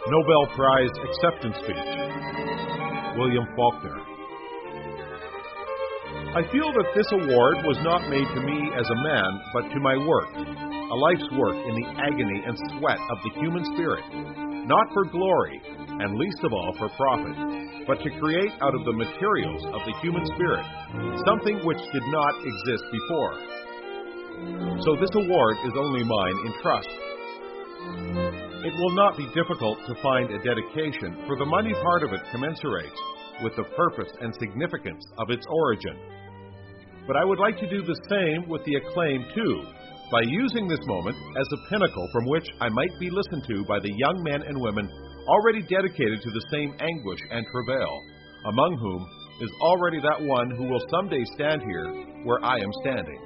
Nobel Prize acceptance speech. William Faulkner. I feel that this award was not made to me as a man, but to my work, a life's work in the agony and sweat of the human spirit, not for glory, and least of all for profit, but to create out of the materials of the human spirit something which did not exist before. So this award is only mine in trust. It will not be difficult to find a dedication, for the money part of it commensurates with the purpose and significance of its origin. But I would like to do the same with the acclaim too, by using this moment as a pinnacle from which I might be listened to by the young men and women already dedicated to the same anguish and travail, among whom is already that one who will someday stand here where I am standing.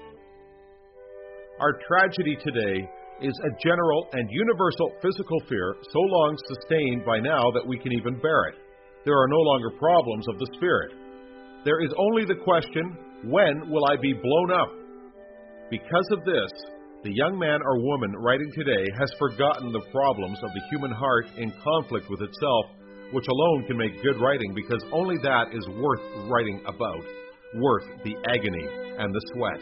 Our tragedy today is a general and universal physical fear so long sustained by now that we can even bear it. There are no longer problems of the spirit. There is only the question, when will I be blown up? Because of this, the young man or woman writing today has forgotten the problems of the human heart in conflict with itself, which alone can make good writing, because only that is worth writing about, worth the agony and the sweat.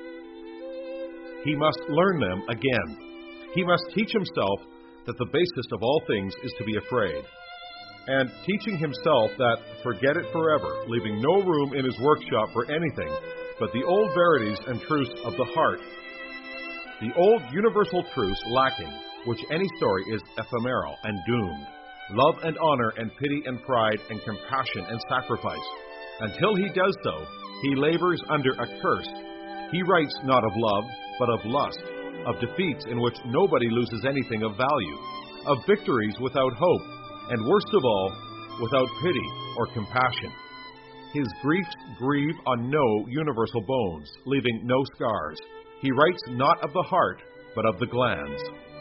He must learn them again. He must teach himself that the basis of all things is to be afraid. And teaching himself that, forget it forever, leaving no room in his workshop for anything but the old verities and truths of the heart. The old universal truths lacking, which any story is ephemeral and doomed. Love and honor and pity and pride and compassion and sacrifice. Until he does so, he labors under a curse. He writes not of love, but of lust, of defeats in which nobody loses anything of value, of victories without hope, and worst of all, without pity or compassion. His griefs grieve on no universal bones, leaving no scars. He writes not of the heart, but of the glands.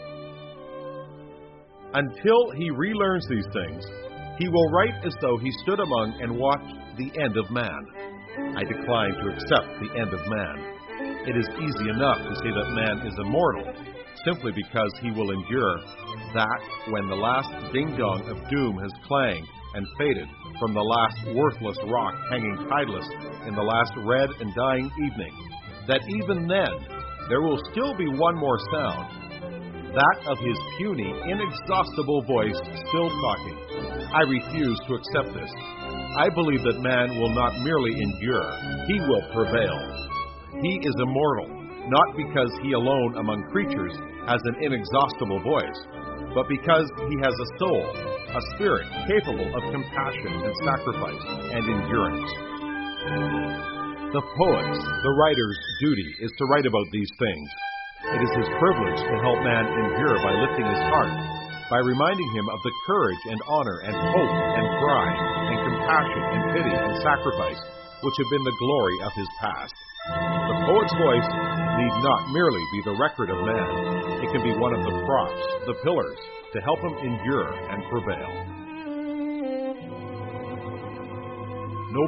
Until he relearns these things, he will write as though he stood among and watched the end of man. I decline to accept the end of man. It is easy enough to say that man is immortal, simply because he will endure that when the last ding-dong of doom has clanged and faded from the last worthless rock hanging tideless in the last red and dying evening, that even then there will still be one more sound, that of his puny, inexhaustible voice still talking. I refuse to accept this. I believe that man will not merely endure, he will prevail. He is immortal, not because he alone among creatures has an inexhaustible voice, but because he has a soul, a spirit capable of compassion and sacrifice and endurance. The poet's, the writer's duty is to write about these things. It is his privilege to help man endure by lifting his heart, by reminding him of the courage and honor and hope and pride and compassion and pity and sacrifice which have been the glory of his past. The poet's voice need not merely be the record of man. It can be one of the props, the pillars, to help him endure and prevail.